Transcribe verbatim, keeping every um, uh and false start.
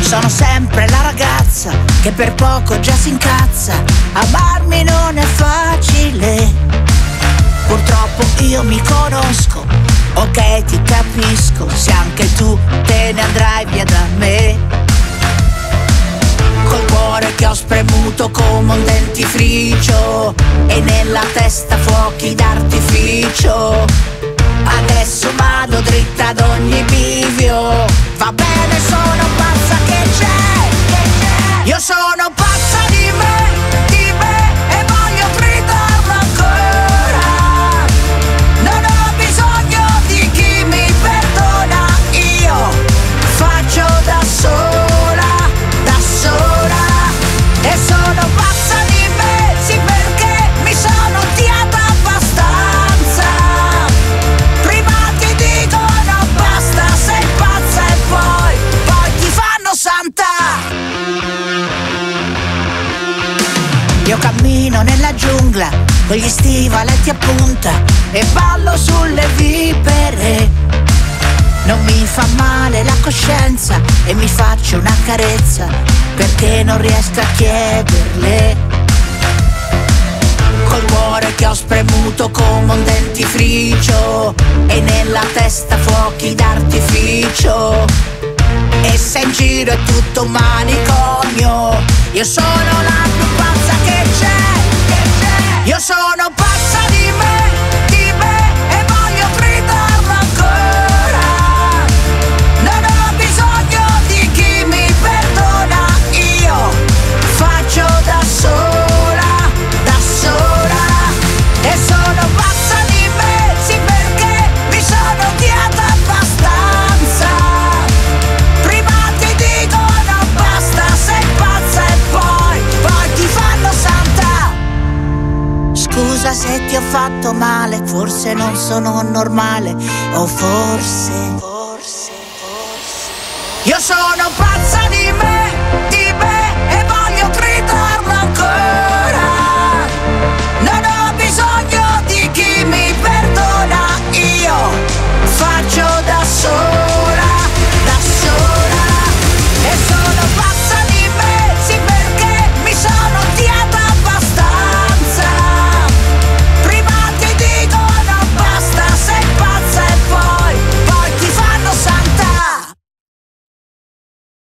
Sono sempre la ragazza che per poco già si incazza. Amarmi non è facile. Purtroppo io mi conosco, ok ti capisco, se anche tu te ne andrai via da me. Col cuore che ho spremuto come un dentifricio e nella testa fuochi d'artificio. Adesso vado dritta ad ogni bivio. Va bene, sono pazza, che c'è? Io sono pazza di me, di me, e voglio gridarlo ancora. Non ho bisogno di chi mi perdona. Io faccio da sola, da sola. E sono pazza di me, sì, perché mi sono odiata abbastanza. Prima ti dicono basta, sei pazza, e poi, poi ti fanno santa. Io cammino nella giungla con gli stivaletti a punta e ballo sulle vipere. Non mi fa male la coscienza e mi faccio una carezza perché non riesco a chiederle. Col cuore che ho spremuto come un dentifricio e nella testa fuochi d'artificio. E se in giro è tutto un manicomio, io sono la più pazza che c'è. Io sono pazza di me, di me, e voglio gridarlo ancora. Non ho bisogno di chi mi perdona. Io faccio da sola, da sola. E sono pazza di me, sì, perché mi sono odiata abbastanza. Prima ti dicono basta, sei pazza, e poi, poi ti fanno santa. Scusa se ti ho fatto male, forse non sono normale, o forse, forse, forse. Io sono pazza